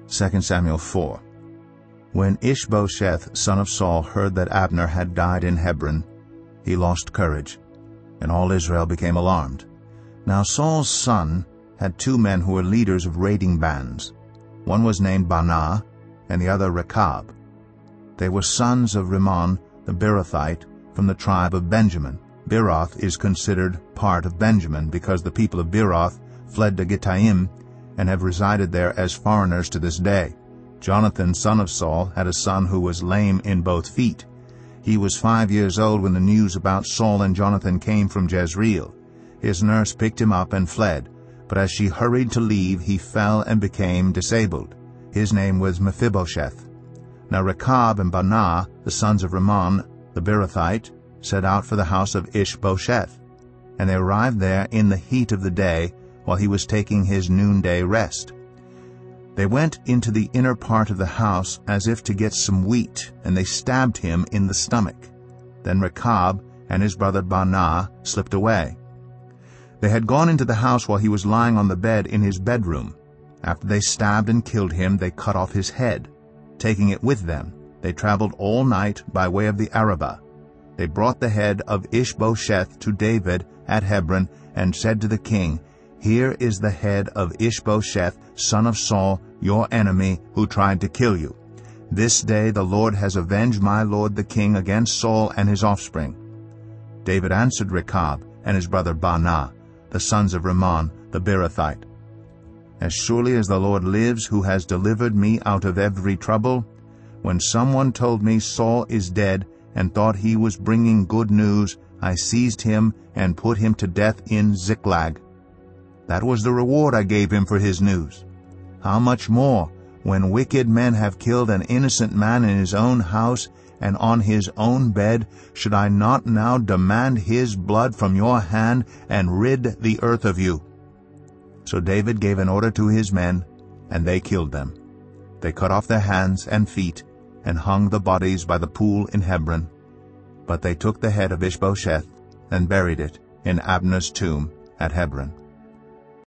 2 Samuel 4. When Ishbosheth, son of Saul, heard that Abner had died in Hebron, he lost courage, and all Israel became alarmed. Now Saul's son had 2 men who were leaders of raiding bands. One was named Baanah, and the other Rechab. They were sons of Rimmon the Beerothite from the tribe of Benjamin. Beeroth is considered part of Benjamin because the people of Beeroth fled to Gittaim and have resided there as foreigners to this day. Jonathan, son of Saul, had a son who was lame in both feet. He was 5 years old when the news about Saul and Jonathan came from Jezreel. His nurse picked him up and fled, but as she hurried to leave, he fell and became disabled. His name was Mephibosheth. Now Rechab and Baanah, the sons of Rimmon the Beerothite, set out for the house of Ishbosheth, and they arrived there in the heat of the day while he was taking his noonday rest. They went into the inner part of the house as if to get some wheat, and they stabbed him in the stomach. Then Rechab and his brother Baanah slipped away. They had gone into the house while he was lying on the bed in his bedroom. After they stabbed and killed him, they cut off his head. Taking it with them, they traveled all night by way of the Arabah. They brought the head of Ishbosheth to David at Hebron and said to the king, "Here is the head of Ishbosheth, son of Saul, your enemy, who tried to kill you. This day the Lord has avenged my lord the king against Saul and his offspring." David answered Rechab and his brother Baanah, the sons of Rimmon the Beerothite, "As surely as the Lord lives, who has delivered me out of every trouble, when someone told me Saul is dead and thought he was bringing good news, I seized him and put him to death in Ziklag. That was the reward I gave him for his news. How much more, when wicked men have killed an innocent man in his own house and on his own bed, should I not now demand his blood from your hand and rid the earth of you?" So David gave an order to his men, and they killed them. They cut off their hands and feet and hung the bodies by the pool in Hebron. But they took the head of Ishbosheth and buried it in Abner's tomb at Hebron.